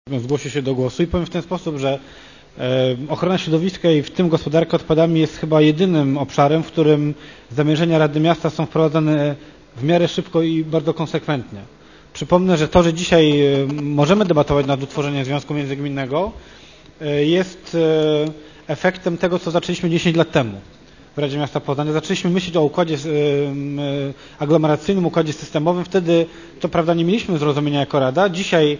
Zgłosił się do głosu i powiem w ten sposób, że ochrona środowiska i w tym gospodarka odpadami jest chyba jedynym obszarem, w którym zamierzenia Rady Miasta są wprowadzane w miarę szybko i bardzo konsekwentnie. Przypomnę, że to, że dzisiaj możemy debatować nad utworzeniem związku międzygminnego, jest efektem tego, co zaczęliśmy 10 lat temu w Radzie Miasta Poznania. Zaczęliśmy myśleć o układzie aglomeracyjnym, układzie systemowym. Wtedy, to prawda, nie mieliśmy zrozumienia jako Rada. Dzisiaj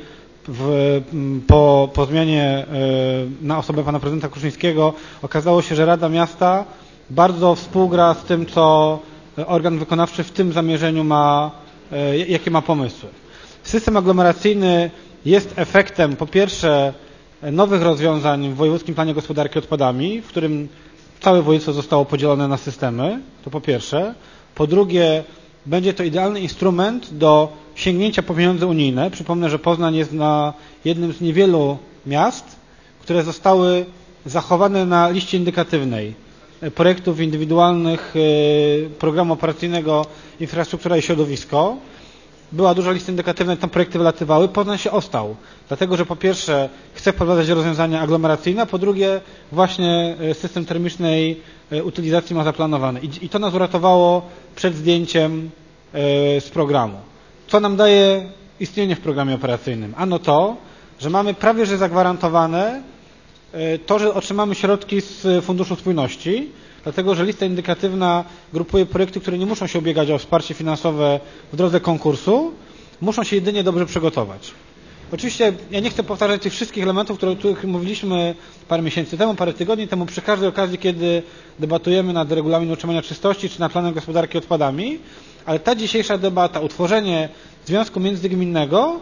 po zmianie na osobę pana prezydenta Kruszyńskiego okazało się, że Rada Miasta bardzo współgra z tym, co organ wykonawczy w tym zamierzeniu ma, jakie ma pomysły. System aglomeracyjny jest efektem, po pierwsze, nowych rozwiązań w Wojewódzkim Planie Gospodarki Odpadami, w którym całe województwo zostało podzielone na systemy, to po pierwsze. Po drugie, będzie to idealny instrument do sięgnięcia po pieniądze unijne. Przypomnę, że Poznań jest na jednym z niewielu miast, które zostały zachowane na liście indykatywnej projektów indywidualnych programu operacyjnego Infrastruktura i Środowisko. Była duża lista indykatywna, tam projekty wylatywały. Poznań się ostał, dlatego że po pierwsze chce wprowadzać rozwiązania aglomeracyjne, a po drugie właśnie system termicznej utylizacji ma zaplanowany. I to nas uratowało przed zdjęciem z programu. Co nam daje istnienie w programie operacyjnym? Ano to, że mamy prawie że zagwarantowane to, że otrzymamy środki z Funduszu Spójności, dlatego że lista indykatywna grupuje projekty, które nie muszą się ubiegać o wsparcie finansowe w drodze konkursu, muszą się jedynie dobrze przygotować. Oczywiście ja nie chcę powtarzać tych wszystkich elementów, o których mówiliśmy parę miesięcy temu, parę tygodni temu, przy każdej okazji, kiedy debatujemy nad regulaminem utrzymania czystości czy nad planem gospodarki odpadami, ale ta dzisiejsza debata, utworzenie związku międzygminnego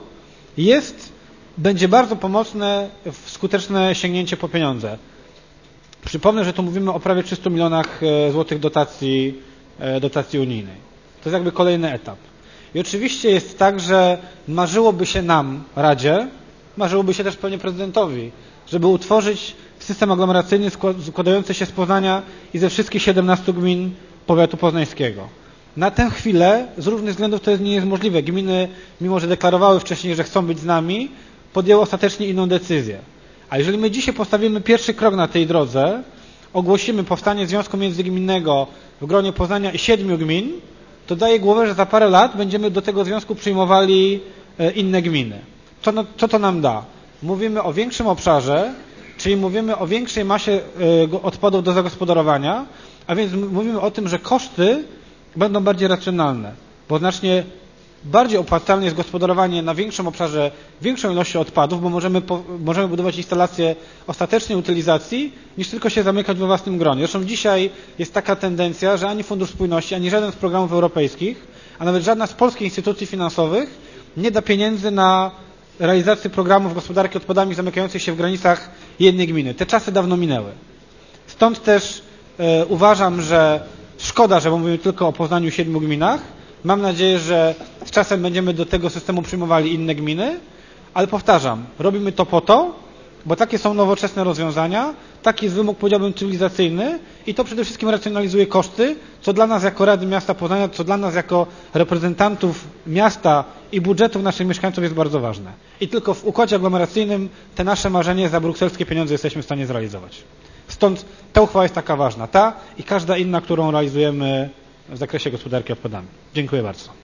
będzie bardzo pomocne w skuteczne sięgnięcie po pieniądze. Przypomnę, że tu mówimy o prawie 300 milionach złotych dotacji unijnej. To jest jakby kolejny etap. I oczywiście jest tak, że marzyłoby się nam, Radzie, marzyłoby się też pewnie prezydentowi, żeby utworzyć system aglomeracyjny składający się z Poznania i ze wszystkich 17 gmin powiatu poznańskiego. Na tę chwilę z różnych względów to nie jest możliwe. Gminy, mimo że deklarowały wcześniej, że chcą być z nami, podjęły ostatecznie inną decyzję. A jeżeli my dzisiaj postawimy pierwszy krok na tej drodze, ogłosimy powstanie związku międzygminnego w gronie Poznania i 7 gmin, to daje głowę, że za parę lat będziemy do tego związku przyjmowali inne gminy. Co to nam da? Mówimy o większym obszarze, czyli mówimy o większej masie odpadów do zagospodarowania, a więc mówimy o tym, że koszty będą bardziej racjonalne, bo znacznie bardziej opłacalne jest gospodarowanie na większym obszarze większą ilością odpadów, bo możemy budować instalacje ostatecznej utylizacji, niż tylko się zamykać we własnym gronie. Zresztą dzisiaj jest taka tendencja, że ani Fundusz Spójności, ani żaden z programów europejskich, a nawet żadna z polskich instytucji finansowych nie da pieniędzy na realizację programów gospodarki odpadami zamykających się w granicach jednej gminy. Te czasy dawno minęły. Stąd też uważam, że szkoda, że mówimy tylko o Poznaniu i 7 gminach. Mam nadzieję, że z czasem będziemy do tego systemu przyjmowali inne gminy, ale powtarzam, robimy to po to, bo takie są nowoczesne rozwiązania, taki jest wymóg, powiedziałbym, cywilizacyjny i to przede wszystkim racjonalizuje koszty, co dla nas jako Rady Miasta Poznania, co dla nas jako reprezentantów miasta i budżetów naszych mieszkańców jest bardzo ważne. I tylko w układzie aglomeracyjnym te nasze marzenie za brukselskie pieniądze jesteśmy w stanie zrealizować. Stąd ta uchwała jest taka ważna, ta i każda inna, którą realizujemy w zakresie gospodarki odpadami. Dziękuję bardzo.